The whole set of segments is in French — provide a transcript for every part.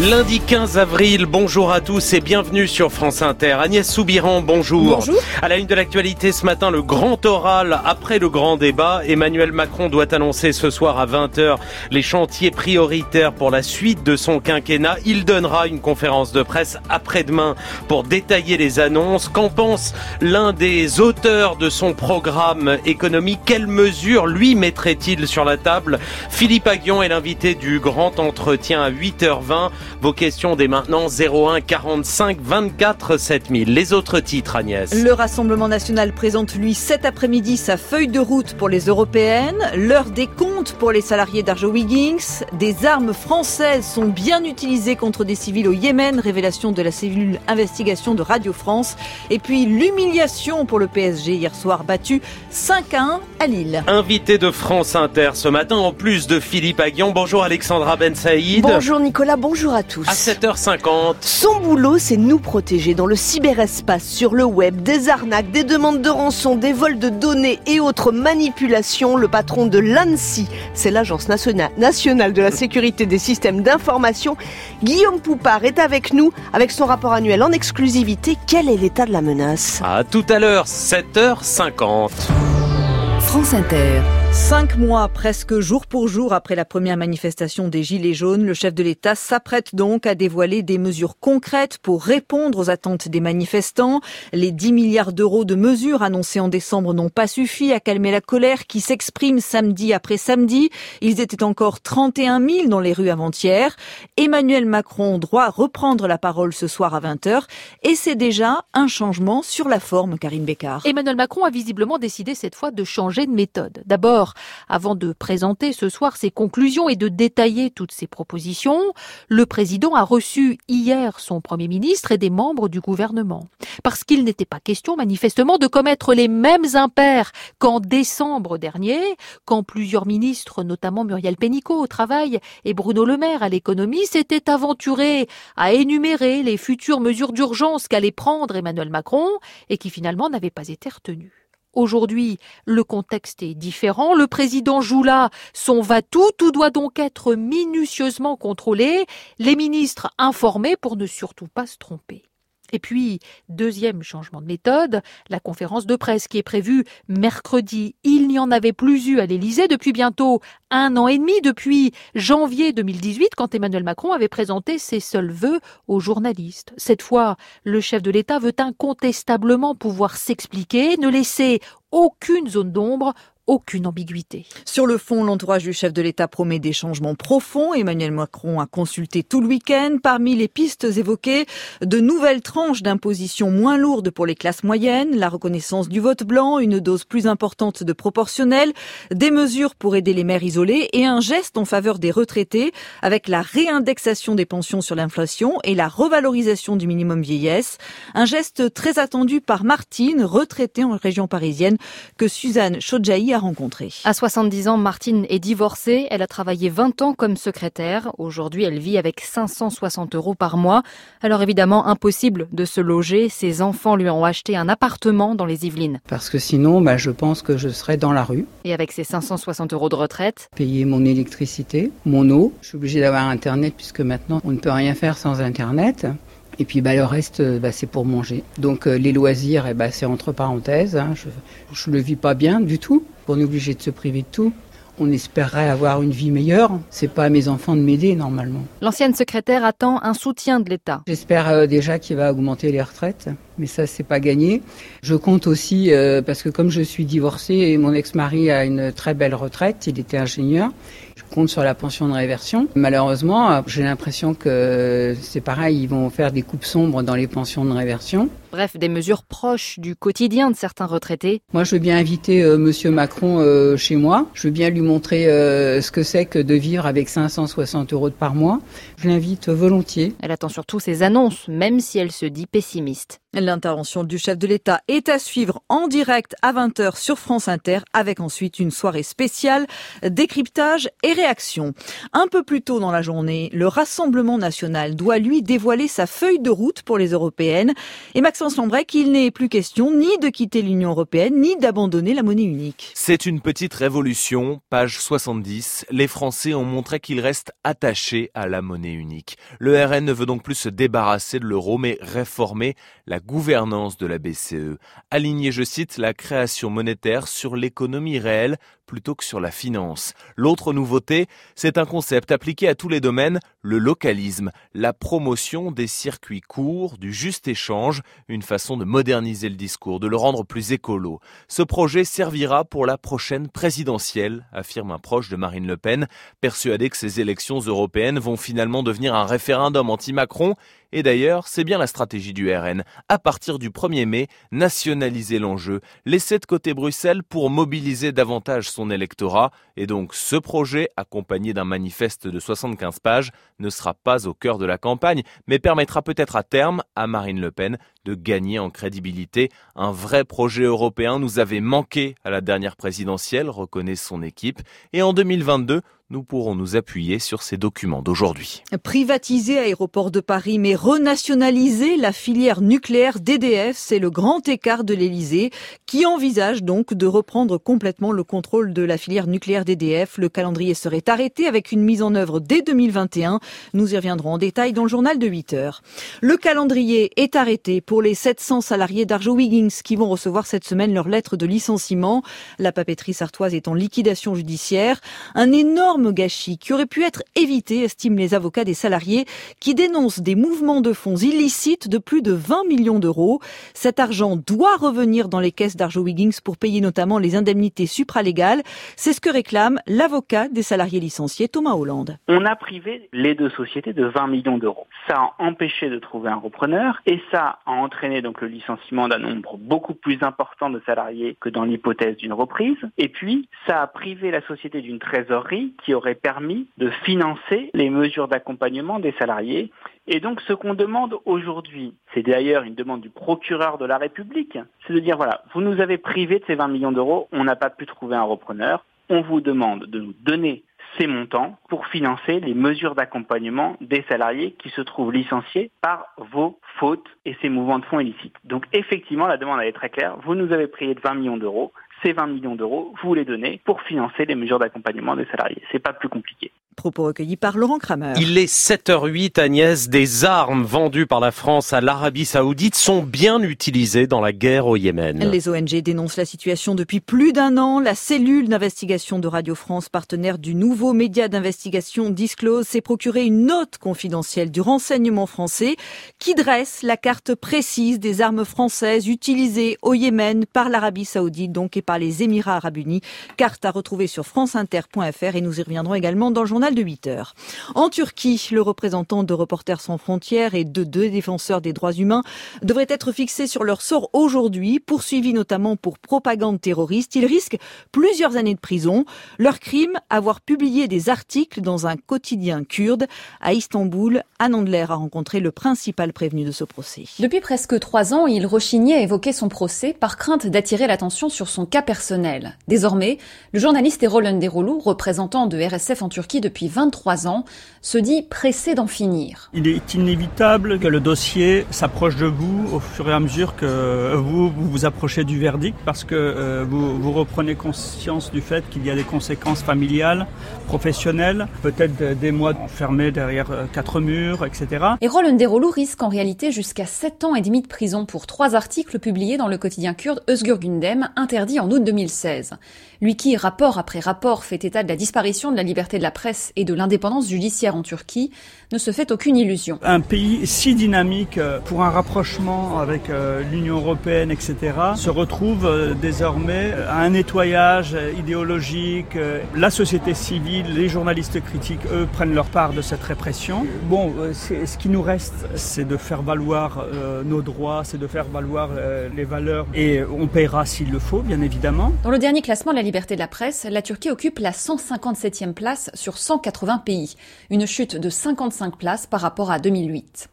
Lundi 15 avril, bonjour à tous et bienvenue sur France Inter. Agnès Soubiran, bonjour. Bonjour. À la une de l'actualité ce matin, le grand oral après le grand débat. Emmanuel Macron doit annoncer ce soir à 20h les chantiers prioritaires pour la suite de son quinquennat. Il donnera une conférence de presse après-demain pour détailler les annonces. Qu'en pense l'un des auteurs de son programme économique? Quelles mesures lui mettrait-il sur la table? Philippe Aghion est l'invité du grand entretien à 8h20. Vos questions dès maintenant, 01 45 24 7000. Les autres titres, Agnès. Le Rassemblement national présente, lui, cet après-midi, sa feuille de route pour les européennes. L'heure des comptes pour les salariés d'Arjowiggins. Des armes françaises sont bien utilisées contre des civils au Yémen. Révélation de la cellule investigation de Radio France. Et puis, l'humiliation pour le PSG hier soir, battu 5-1 à Lille. Invité de France Inter ce matin, en plus de Philippe Aghion. Bonjour Alexandra Ben Saïd. Bonjour Nicolas, bonjour à tous. À 7h50. Son boulot, c'est nous protéger dans le cyberespace, sur le web, des arnaques, des demandes de rançon, des vols de données et autres manipulations. Le patron de l'ANSSI, c'est l'Agence nationale de la sécurité des systèmes d'information, Guillaume Poupard est avec nous avec son rapport annuel en exclusivité. Quel est l'état de la menace? À tout à l'heure, 7h50. France Inter. 5 mois, presque jour pour jour après la première manifestation des Gilets jaunes, le chef de l'État s'apprête donc à dévoiler des mesures concrètes pour répondre aux attentes des manifestants. Les 10 milliards d'euros de mesures annoncées en décembre n'ont pas suffi à calmer la colère qui s'exprime samedi après samedi. Ils étaient encore 31 000 dans les rues avant-hier. Emmanuel Macron doit reprendre la parole ce soir à 20h et c'est déjà un changement sur la forme, Karine Bécard. Emmanuel Macron a visiblement décidé cette fois de changer de méthode. D'abord, avant de présenter ce soir ses conclusions et de détailler toutes ses propositions, le président a reçu hier son Premier ministre et des membres du gouvernement. Parce qu'il n'était pas question manifestement de commettre les mêmes impairs qu'en décembre dernier, quand plusieurs ministres, notamment Muriel Pénicaud au travail et Bruno Le Maire à l'économie, s'étaient aventurés à énumérer les futures mesures d'urgence qu'allait prendre Emmanuel Macron et qui finalement n'avaient pas été retenues. Aujourd'hui, le contexte est différent. Le président joue là son va-tout. Tout doit donc être minutieusement contrôlé. Les ministres informés pour ne surtout pas se tromper. Et puis, deuxième changement de méthode, la conférence de presse qui est prévue mercredi. Il n'y en avait plus eu à l'Élysée depuis bientôt 1 an et demi, depuis janvier 2018, quand Emmanuel Macron avait présenté ses seuls vœux aux journalistes. Cette fois, le chef de l'État veut incontestablement pouvoir s'expliquer, ne laisser aucune zone d'ombre, aucune ambiguïté. Sur le fond, l'entourage du chef de l'État promet des changements profonds. Emmanuel Macron a consulté tout le week-end. Parmi les pistes évoquées, de nouvelles tranches d'imposition moins lourdes pour les classes moyennes, la reconnaissance du vote blanc, une dose plus importante de proportionnel, des mesures pour aider les mères isolées et un geste en faveur des retraités avec la réindexation des pensions sur l'inflation et la revalorisation du minimum vieillesse. Un geste très attendu par Martine, retraitée en région parisienne, que Suzanne Chodjahi a rencontrée. À 70 ans, Martine est divorcée. Elle a travaillé 20 ans comme secrétaire. Aujourd'hui, elle vit avec 560 € par mois. Alors évidemment, impossible de se loger. Ses enfants lui ont acheté un appartement dans les Yvelines. Parce que sinon, je pense que je serais dans la rue. Et avec ses 560 € de retraite, Payer mon électricité, mon eau. Je suis obligée d'avoir Internet puisque maintenant, on ne peut rien faire sans Internet. Et puis le reste, c'est pour manger. Donc les loisirs, c'est entre parenthèses. Je le vis pas bien du tout. On est obligé de se priver de tout. On espérerait avoir une vie meilleure. C'est pas à mes enfants de m'aider normalement. L'ancienne secrétaire attend un soutien de l'État. J'espère déjà qu'il va augmenter les retraites, mais ça c'est pas gagné. Je compte aussi parce que comme je suis divorcée et mon ex-mari a une très belle retraite, il était ingénieur. Je compte sur la pension de réversion. Malheureusement, j'ai l'impression que c'est pareil, ils vont faire des coupes sombres dans les pensions de réversion. Bref, des mesures proches du quotidien de certains retraités. Moi, je veux bien inviter Monsieur Macron chez moi. Je veux bien lui montrer ce que c'est que de vivre avec 560 € par mois. Je l'invite volontiers. Elle attend surtout ses annonces, même si elle se dit pessimiste. L'intervention du chef de l'État est à suivre en direct à 20h sur France Inter, avec ensuite une soirée spéciale, décryptage et réaction. Un peu plus tôt dans la journée, le Rassemblement national doit lui dévoiler sa feuille de route pour les européennes. Et Maxence Lambrec, il n'est plus question ni de quitter l'Union européenne, ni d'abandonner la monnaie unique. C'est une petite révolution. Page 70. Les Français ont montré qu'ils restent attachés à la monnaie unique. Le RN ne veut donc plus se débarrasser de l'euro, mais réformer la gouvernance de la BCE. Aligner, je cite, la création monétaire sur l'économie réelle plutôt que sur la finance. L'autre nouveauté, c'est un concept appliqué à tous les domaines, le localisme, la promotion des circuits courts, du juste échange, une façon de moderniser le discours, de le rendre plus écolo. Ce projet servira pour la prochaine présidentielle, affirme un proche de Marine Le Pen, persuadé que ces élections européennes vont finalement devenir un référendum anti-Macron. Et d'ailleurs, c'est bien la stratégie du RN. À partir du 1er mai, nationaliser l'enjeu, laisser de côté Bruxelles pour mobiliser davantage son électorat. Et donc, ce projet, accompagné d'un manifeste de 75 pages, ne sera pas au cœur de la campagne, mais permettra peut-être à terme à Marine Le Pen de gagner en crédibilité. Un vrai projet européen nous avait manqué à la dernière présidentielle, reconnaît son équipe. Et en 2022, nous pourrons nous appuyer sur ces documents d'aujourd'hui. Privatiser Aéroports de Paris, mais renationaliser la filière nucléaire d'EDF, c'est le grand écart de l'Elysée, qui envisage donc de reprendre complètement le contrôle de la filière nucléaire d'EDF. Le calendrier serait arrêté avec une mise en œuvre dès 2021. Nous y reviendrons en détail dans le journal de 8h. Le calendrier est arrêté pour les 700 salariés d'Arjowiggins qui vont recevoir cette semaine leur lettre de licenciement. La papeterie sartoise est en liquidation judiciaire. Un énorme gâchis qui aurait pu être évité, estiment les avocats des salariés qui dénoncent des mouvements de fonds illicites de plus de 20 millions d'euros. Cet argent doit revenir dans les caisses d'Arjowiggins pour payer notamment les indemnités supralégales. C'est ce que réclame l'avocat des salariés licenciés, Thomas Hollande. On a privé les deux sociétés de 20 millions d'euros. Ça a empêché de trouver un repreneur et ça a entraîné donc le licenciement d'un nombre beaucoup plus important de salariés que dans l'hypothèse d'une reprise. Et puis, ça a privé la société d'une trésorerie qui aurait permis de financer les mesures d'accompagnement des salariés. Et donc, ce qu'on demande aujourd'hui, c'est d'ailleurs une demande du procureur de la République, c'est de dire, voilà, vous nous avez privés de ces 20 millions d'euros, on n'a pas pu trouver un repreneur, on vous demande de nous donner ces montants pour financer les mesures d'accompagnement des salariés qui se trouvent licenciés par vos fautes et ces mouvements de fonds illicites. Donc, effectivement, la demande elle est très claire, vous nous avez privé de 20 millions d'euros, ces 20 millions d'euros, vous les donnez pour financer les mesures d'accompagnement des salariés. C'est pas plus compliqué. Propos recueillis par Laurent Kramer. Il est 7h08, Agnès. Des armes vendues par la France à l'Arabie Saoudite sont bien utilisées dans la guerre au Yémen. Les ONG dénoncent la situation depuis plus d'un an. La cellule d'investigation de Radio France, partenaire du nouveau média d'investigation Disclose, s'est procuré une note confidentielle du renseignement français qui dresse la carte précise des armes françaises utilisées au Yémen par l'Arabie Saoudite, donc, et par les Émirats Arabes Unis. Carte à retrouver sur franceinter.fr et nous y reviendrons également dans le journal de 8h. En Turquie, le représentant de Reporters sans frontières et de deux défenseurs des droits humains devraient être fixés sur leur sort aujourd'hui, poursuivis notamment pour propagande terroriste. Ils risquent plusieurs années de prison. Leur crime, avoir publié des articles dans un quotidien kurde. À Istanbul, Anne Andler a rencontré le principal prévenu de ce procès. Depuis presque 3 ans, il rechignait à évoquer son procès par crainte d'attirer l'attention sur son cas personnel. Désormais, le journaliste Erol Önderoğlu, représentant de RSF en Turquie depuis 23 ans, se dit pressé d'en finir. Il est inévitable que le dossier s'approche de vous au fur et à mesure que vous vous approchez du verdict parce que vous reprenez conscience du fait qu'il y a des conséquences familiales, professionnelles, peut-être des mois fermés derrière 4 murs, etc. Erol Önderoğlu risque en réalité jusqu'à 7 ans et demi de prison pour 3 articles publiés dans le quotidien kurde Özgür Gündem, interdit en août 2016. Lui qui, rapport après rapport, fait état de la disparition de la liberté de la presse et de l'indépendance judiciaire en Turquie, ne se fait aucune illusion. Un pays si dynamique pour un rapprochement avec l'Union européenne, etc., se retrouve désormais à un nettoyage idéologique. La société civile, les journalistes critiques, eux, prennent leur part de cette répression. Bon, ce qui nous reste, c'est de faire valoir nos droits, c'est de faire valoir les valeurs et on paiera s'il le faut, bien évidemment. Dans le dernier classement de la liberté de la presse, la Turquie occupe la 157e place sur 180 pays, une chute de 55 places par rapport à 2008.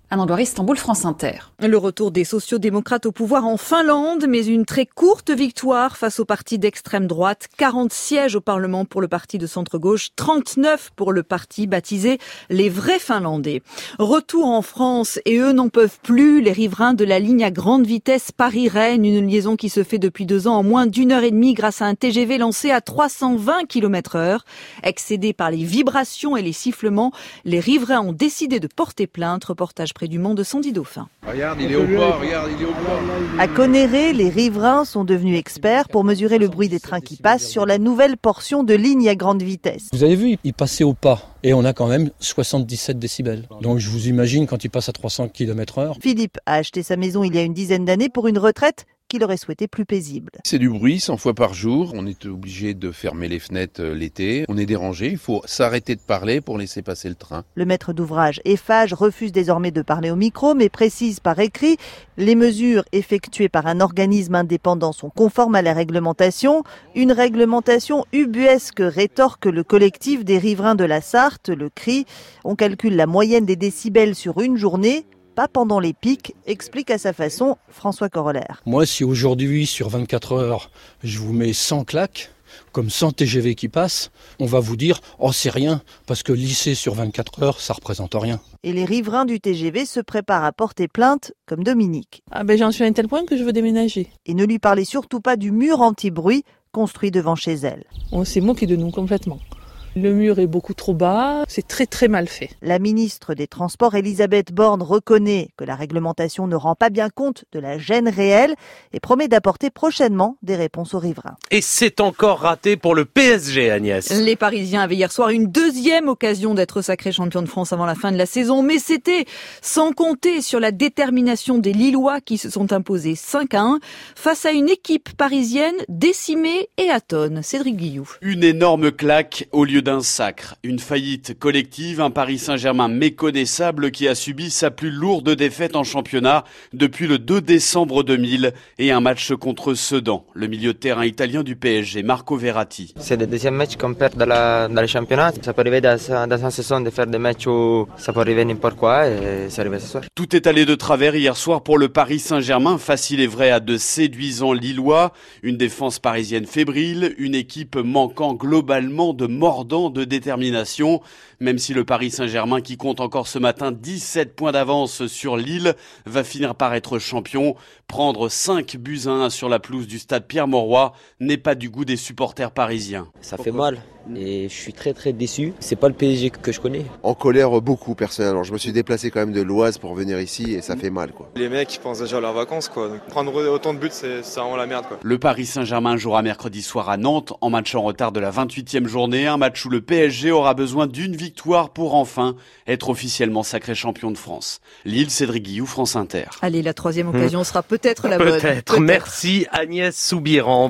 Anne Andoir, Istanbul, France Inter. Le retour des sociaux-démocrates au pouvoir en Finlande, mais une très courte victoire face au parti d'extrême droite. 40 sièges au Parlement pour le parti de centre-gauche, 39 pour le parti baptisé les vrais Finlandais. Retour en France et eux n'en peuvent plus. Les riverains de la ligne à grande vitesse Paris-Rennes, une liaison qui se fait depuis 2 ans en moins d'1h30 grâce à un TGV lancé à 320 km/h. Excédés par les vibrations et les sifflements, les riverains ont décidé de porter plainte. Reportage près du Mans de Sandy Dauphin. Regarde, il est au port, regarde, il est au port. À Conneré, les riverains sont devenus experts pour mesurer le bruit des trains qui passent sur la nouvelle portion de ligne à grande vitesse. Vous avez vu, il passait au pas et on a quand même 77 décibels. Donc je vous imagine quand il passe à 300 km/h. Philippe a acheté sa maison il y a une dizaine d'années pour une retraite qu'il aurait souhaité plus paisible. C'est du bruit 100 fois par jour. On est obligé de fermer les fenêtres l'été. On est dérangé. Il faut s'arrêter de parler pour laisser passer le train. Le maître d'ouvrage Eiffage refuse désormais de parler au micro, mais précise par écrit les mesures effectuées par un organisme indépendant sont conformes à la réglementation. Une réglementation ubuesque, rétorque le collectif des riverains de la Sarthe, le CRI. On calcule la moyenne des décibels sur une journée. Pas pendant les pics, explique à sa façon François Corollaire. Moi, si aujourd'hui, sur 24 heures, je vous mets 100 claques, comme 100 TGV qui passent, on va vous dire « Oh, c'est rien », parce que lycée sur 24 heures, ça représente rien. Et les riverains du TGV se préparent à porter plainte, comme Dominique. J'en suis à un tel point que je veux déménager. Et ne lui parlez surtout pas du mur anti-bruit construit devant chez elle. On s'est moqué de nous complètement. Le mur est beaucoup trop bas, c'est très très mal fait. La ministre des Transports, Elisabeth Borne, reconnaît que la réglementation ne rend pas bien compte de la gêne réelle et promet d'apporter prochainement des réponses aux riverains. Et c'est encore raté pour le PSG, Agnès. Les Parisiens avaient hier soir une deuxième occasion d'être sacrés champions de France avant la fin de la saison, mais c'était sans compter sur la détermination des Lillois qui se sont imposés 5-1 face à une équipe parisienne décimée et atone. Cédric Guilloux. Une énorme claque au lieu d'un sacre. Une faillite collective, un Paris Saint-Germain méconnaissable qui a subi sa plus lourde défaite en championnat depuis le 2 décembre 2000 et un match contre Sedan, le milieu de terrain italien du PSG, Marco Verratti. C'est le deuxième match qu'on perd dans le championnat. Ça peut arriver dans une saison de faire des matchs où ça peut arriver n'importe quoi et c'est arrivé ce soir. Tout est allé de travers hier soir pour le Paris Saint-Germain, facile et vrai à de séduisants Lillois, une défense parisienne fébrile, une équipe manquant globalement de mordant, de détermination, même si le Paris Saint-Germain, qui compte encore ce matin 17 points d'avance sur Lille, va finir par être champion. Prendre 5-1 sur la pelouse du stade Pierre-Mauroy n'est pas du goût des supporters parisiens. Ça fait mal et je suis très très déçu. C'est pas le PSG que je connais. En colère beaucoup personnellement. Je me suis déplacé quand même de l'Oise pour venir ici et ça fait mal quoi. Les mecs ils pensent déjà à leurs vacances quoi. Donc, prendre autant de buts c'est vraiment la merde quoi. Le Paris Saint-Germain jouera mercredi soir à Nantes en match en retard de la 28e journée, un match où le PSG aura besoin d'une victoire pour enfin être officiellement sacré champion de France. Lille, Cédric Guilloux, France Inter. Allez, la troisième occasion sera peut-être la bonne. Peut-être. Merci Agnès Soubiran.